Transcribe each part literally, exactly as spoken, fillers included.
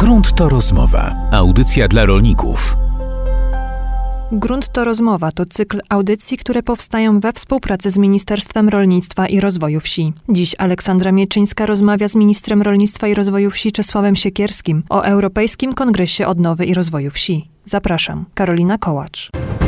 Grunt to rozmowa. Audycja dla rolników. Grunt to rozmowa to cykl audycji, które powstają we współpracy z Ministerstwem Rolnictwa i Rozwoju Wsi. Dziś Aleksandra Mieczyńska rozmawia z ministrem rolnictwa i rozwoju wsi Czesławem Siekierskim o Europejskim Kongresie Odnowy i Rozwoju Wsi. Zapraszam, Karolina Kołacz.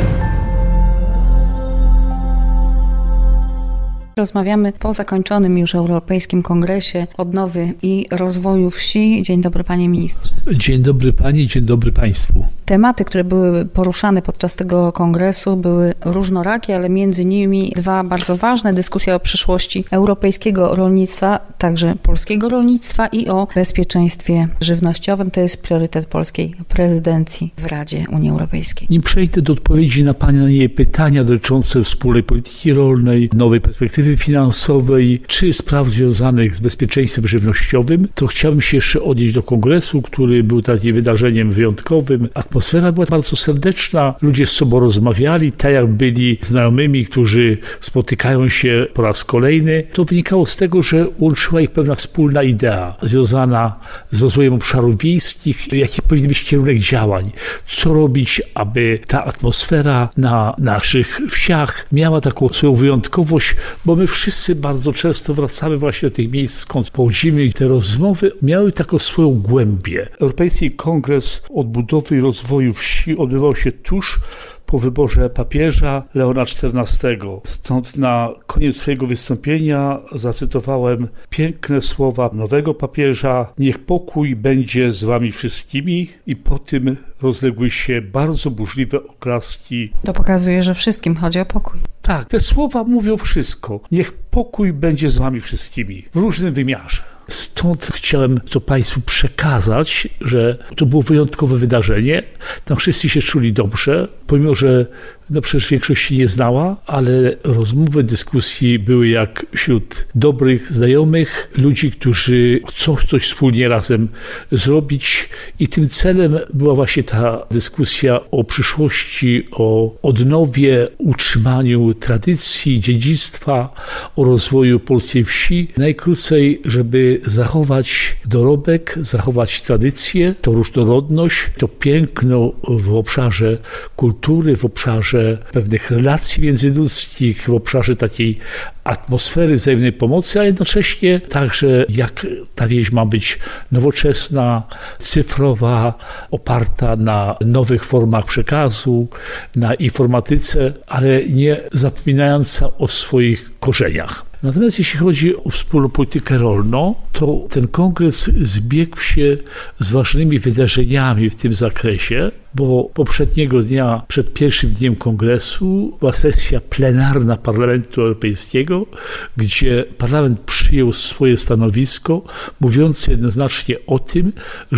Rozmawiamy po zakończonym już Europejskim Kongresie Odnowy i Rozwoju Wsi. Dzień dobry, panie ministrze. Dzień dobry pani, dzień dobry państwu. Tematy, które były poruszane podczas tego kongresu, były różnorakie, ale między nimi dwa bardzo ważne: dyskusja o przyszłości europejskiego rolnictwa, także polskiego rolnictwa, i o bezpieczeństwie żywnościowym. To jest priorytet polskiej prezydencji w Radzie Unii Europejskiej. Nim przejdę do odpowiedzi na pani pytania dotyczące wspólnej polityki rolnej, nowej perspektywy finansowej czy spraw związanych z bezpieczeństwem żywnościowym, to chciałbym się jeszcze odnieść do kongresu, który był takim wydarzeniem wyjątkowym. Atmosfera była bardzo serdeczna, ludzie z sobą rozmawiali, tak jak byli znajomymi, którzy spotykają się po raz kolejny. To wynikało z tego, że łączyła ich pewna wspólna idea związana z rozwojem obszarów wiejskich, jaki powinien być kierunek działań, co robić, aby ta atmosfera na naszych wsiach miała taką swoją wyjątkowość, bo my wszyscy bardzo często wracamy właśnie do tych miejsc, skąd pochodzimy, i te rozmowy miały taką swoją głębię. Europejski Kongres Odbudowy i Rozwoju Wsi odbywał się tuż po wyborze papieża Leona czternastego. Stąd na koniec swojego wystąpienia zacytowałem piękne słowa nowego papieża: niech pokój będzie z wami wszystkimi, i po tym rozległy się bardzo burzliwe oklaski. To pokazuje, że wszystkim chodzi o pokój. Tak, te słowa mówią wszystko. Niech pokój będzie z wami wszystkimi w różnym wymiarze. Stąd chciałem to państwu przekazać, że to było wyjątkowe wydarzenie. Tam wszyscy się czuli dobrze, pomimo że no przecież większość się nie znała, ale rozmowy, dyskusje były jak wśród dobrych znajomych, ludzi, którzy chcą coś wspólnie razem zrobić, i tym celem była właśnie ta dyskusja o przyszłości, o odnowie, utrzymaniu tradycji, dziedzictwa, o rozwoju polskiej wsi. Najkrócej, żeby zachować dorobek, zachować tradycję, tą różnorodność, to piękno w obszarze kultury, w obszarze pewnych relacji międzyludzkich, w obszarze takiej atmosfery wzajemnej pomocy, a jednocześnie także jak ta wieś ma być nowoczesna, cyfrowa, oparta na nowych formach przekazu, na informatyce, ale nie zapominająca o swoich korzeniach. Natomiast jeśli chodzi o wspólną politykę rolną, to ten kongres zbiegł się z ważnymi wydarzeniami w tym zakresie, bo poprzedniego dnia, przed pierwszym dniem kongresu, była sesja plenarna Parlamentu Europejskiego, gdzie Parlament przyjął swoje stanowisko, mówiące jednoznacznie o tym,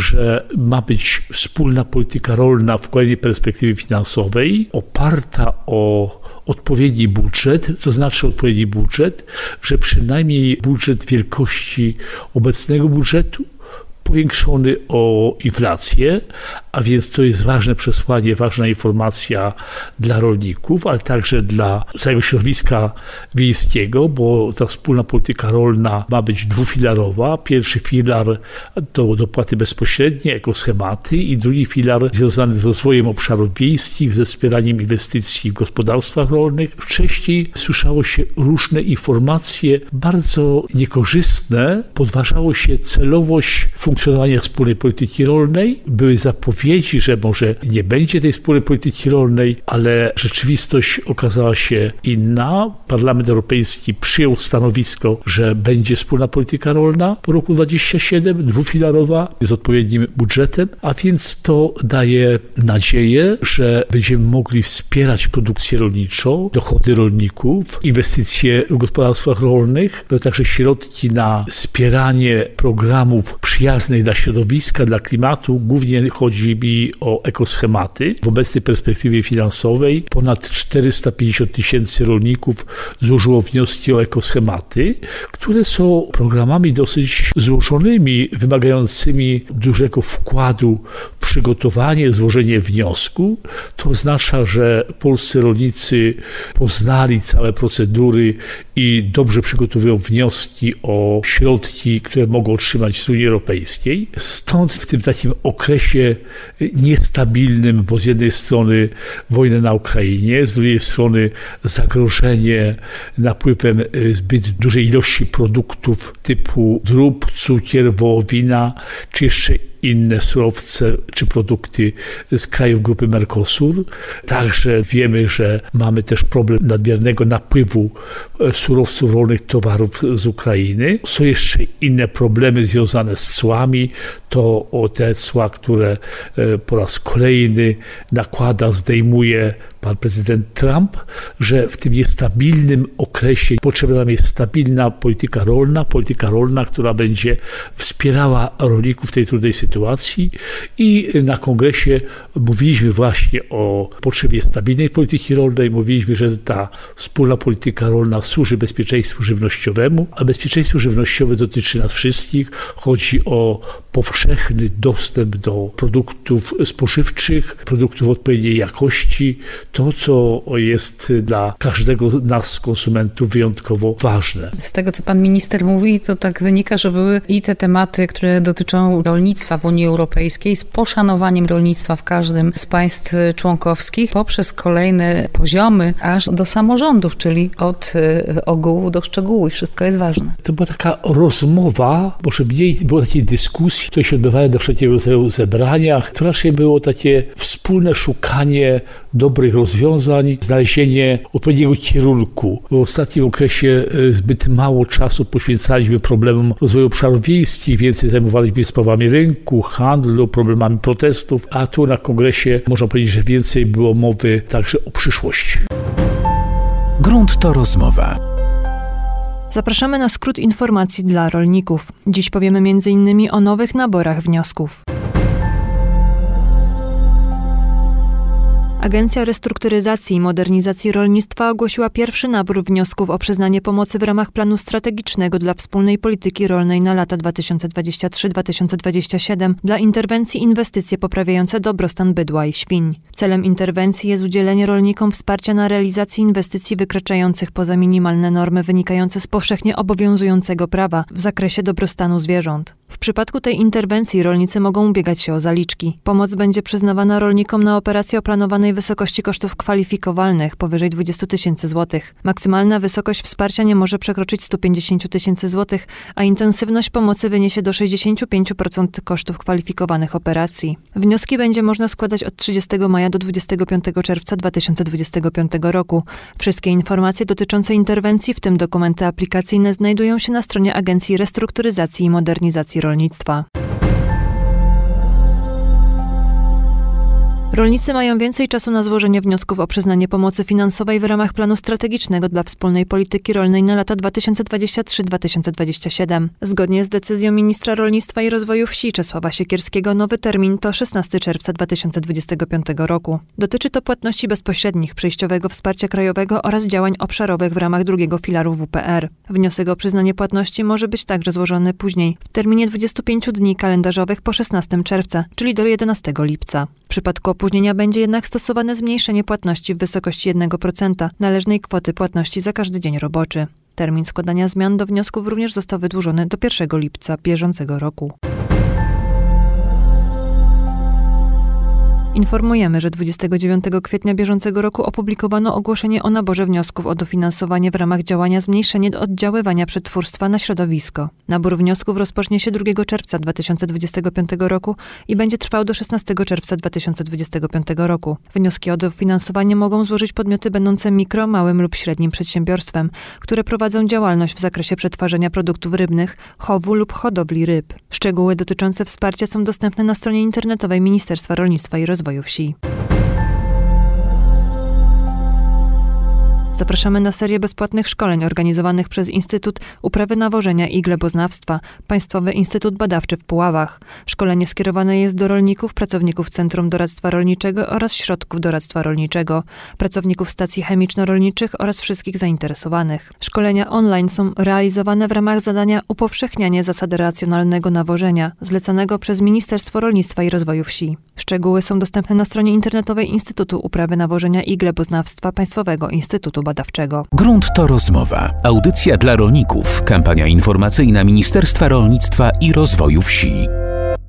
że ma być wspólna polityka rolna w kolejnej perspektywie finansowej, oparta o odpowiedni budżet. Co znaczy odpowiedni budżet? Że przynajmniej budżet wielkości obecnego budżetu, powiększony o inflację, a więc to jest ważne przesłanie, ważna informacja dla rolników, ale także dla całego środowiska wiejskiego, bo ta wspólna polityka rolna ma być dwufilarowa. Pierwszy filar to dopłaty bezpośrednie, ekoschematy, i drugi filar związany z rozwojem obszarów wiejskich, ze wspieraniem inwestycji w gospodarstwach rolnych. Wcześniej słyszało się różne informacje bardzo niekorzystne, podważało się celowość funkcjonowania wspólnej polityki rolnej. Były zapowiedzi, że może nie będzie tej wspólnej polityki rolnej, ale rzeczywistość okazała się inna. Parlament Europejski przyjął stanowisko, że będzie wspólna polityka rolna po roku dwudziestym siódmym, dwufilarowa, z odpowiednim budżetem, a więc to daje nadzieję, że będziemy mogli wspierać produkcję rolniczą, dochody rolników, inwestycje w gospodarstwach rolnych, ale także środki na wspieranie programów przyjaznych dla środowiska, dla klimatu. Głównie chodzi mi o ekoschematy. W obecnej perspektywie finansowej ponad czterysta pięćdziesiąt tysięcy rolników złożyło wnioski o ekoschematy, które są programami dosyć złożonymi, wymagającymi dużego wkładu w przygotowanie, złożenie wniosku. To oznacza, że polscy rolnicy poznali całe procedury i dobrze przygotowują wnioski o środki, które mogą otrzymać z Unii Europejskiej. Europejskiej. Stąd w tym takim okresie niestabilnym, bo z jednej strony wojna na Ukrainie, z drugiej strony zagrożenie napływem zbyt dużej ilości produktów typu drób, cukier, wołowina, czy jeszcze inne surowce czy produkty z krajów grupy Mercosur. Także wiemy, że mamy też problem nadmiernego napływu surowców rolnych, towarów z Ukrainy. Są jeszcze inne problemy związane z cłami. To o te cła, które po raz kolejny nakłada, zdejmuje pan prezydent Trump, że w tym niestabilnym okresie potrzebna nam jest stabilna polityka rolna, polityka rolna, która będzie wspierała rolników w tej trudnej sytuacji i na kongresie mówiliśmy właśnie o potrzebie stabilnej polityki rolnej, mówiliśmy, że ta wspólna polityka rolna służy bezpieczeństwu żywnościowemu, a bezpieczeństwo żywnościowe dotyczy nas wszystkich. Chodzi o powszechny dostęp do produktów spożywczych, produktów odpowiedniej jakości, to, co jest dla każdego nas, konsumentów, wyjątkowo ważne. Z tego, co pan minister mówi, to tak wynika, że były i te tematy, które dotyczą rolnictwa w Unii Europejskiej, z poszanowaniem rolnictwa w każdym z państw członkowskich, poprzez kolejne poziomy, aż do samorządów, czyli od ogółu do szczegółu i wszystko jest ważne. To była taka rozmowa, może mniej było takiej dyskusji, które się odbywały na wszelkiego rodzaju zebraniach. To raczej było takie wspólne szukanie dobrych rozwiązań, znalezienie odpowiedniego kierunku. W ostatnim okresie zbyt mało czasu poświęcaliśmy problemom rozwoju obszarów wiejskich, więcej zajmowaliśmy się sprawami rynku, handlu, problemami protestów, a tu na kongresie można powiedzieć, że więcej było mowy także o przyszłości. Grunt to rozmowa. Zapraszamy na skrót informacji dla rolników. Dziś powiemy między innymi o nowych naborach wniosków. Agencja Restrukturyzacji i Modernizacji Rolnictwa ogłosiła pierwszy nabór wniosków o przyznanie pomocy w ramach planu strategicznego dla wspólnej polityki rolnej na lata dwa tysiące dwudziesty trzeci do dwa tysiące dwudziestego siódmego dla interwencji inwestycje poprawiające dobrostan bydła i świń. Celem interwencji jest udzielenie rolnikom wsparcia na realizację inwestycji wykraczających poza minimalne normy wynikające z powszechnie obowiązującego prawa w zakresie dobrostanu zwierząt. W przypadku tej interwencji rolnicy mogą ubiegać się o zaliczki. Pomoc będzie przyznawana rolnikom na operacje o planowanej wysokości kosztów kwalifikowalnych powyżej dwadzieścia tysięcy złotych. Maksymalna wysokość wsparcia nie może przekroczyć sto pięćdziesiąt tysięcy złotych, a intensywność pomocy wyniesie do sześćdziesiąt pięć procent kosztów kwalifikowanych operacji. Wnioski będzie można składać od trzydziestego maja do dwudziestego piątego czerwca dwa tysiące dwudziestego piątego roku. Wszystkie informacje dotyczące interwencji, w tym dokumenty aplikacyjne, znajdują się na stronie Agencji Restrukturyzacji i Modernizacji Rolnictwa. Rolnicy mają więcej czasu na złożenie wniosków o przyznanie pomocy finansowej w ramach planu strategicznego dla wspólnej polityki rolnej na lata dwa tysiące dwudziesty trzeci do dwa tysiące dwudziestego siódmego. Zgodnie z decyzją ministra rolnictwa i rozwoju wsi Czesława Siekierskiego nowy termin to szesnastego czerwca dwa tysiące dwudziestego piątego roku. Dotyczy to płatności bezpośrednich, przejściowego wsparcia krajowego oraz działań obszarowych w ramach drugiego filaru W P R. Wniosek o przyznanie płatności może być także złożony później, w terminie dwudziestu pięciu dni kalendarzowych po szesnastego czerwca, czyli do jedenastego lipca. W przypadku opóźnienia będzie jednak stosowane zmniejszenie płatności w wysokości jednego procenta należnej kwoty płatności za każdy dzień roboczy. Termin składania zmian do wniosków również został wydłużony do pierwszego lipca bieżącego roku. Informujemy, że dwudziestego dziewiątego kwietnia bieżącego roku opublikowano ogłoszenie o naborze wniosków o dofinansowanie w ramach działania Zmniejszenie oddziaływania przetwórstwa na środowisko. Nabór wniosków rozpocznie się drugiego czerwca dwa tysiące dwudziestego piątego roku i będzie trwał do szesnastego czerwca dwa tysiące dwudziestego piątego roku. Wnioski o dofinansowanie mogą złożyć podmioty będące mikro, małym lub średnim przedsiębiorstwem, które prowadzą działalność w zakresie przetwarzania produktów rybnych, chowu lub hodowli ryb. Szczegóły dotyczące wsparcia są dostępne na stronie internetowej Ministerstwa Rolnictwa i Rozwoju Wsi. Zapraszamy na serię bezpłatnych szkoleń organizowanych przez Instytut Uprawy Nawożenia i Gleboznawstwa, Państwowy Instytut Badawczy w Puławach. Szkolenie skierowane jest do rolników, pracowników Centrum Doradztwa Rolniczego oraz Środków Doradztwa Rolniczego, pracowników stacji chemiczno-rolniczych oraz wszystkich zainteresowanych. Szkolenia online są realizowane w ramach zadania Upowszechnianie zasady racjonalnego nawożenia, zlecanego przez Ministerstwo Rolnictwa i Rozwoju Wsi. Szczegóły są dostępne na stronie internetowej Instytutu Uprawy Nawożenia i Gleboznawstwa Państwowego Instytutu badawczego. Grunt to rozmowa. Audycja dla rolników. Kampania informacyjna Ministerstwa Rolnictwa i Rozwoju Wsi.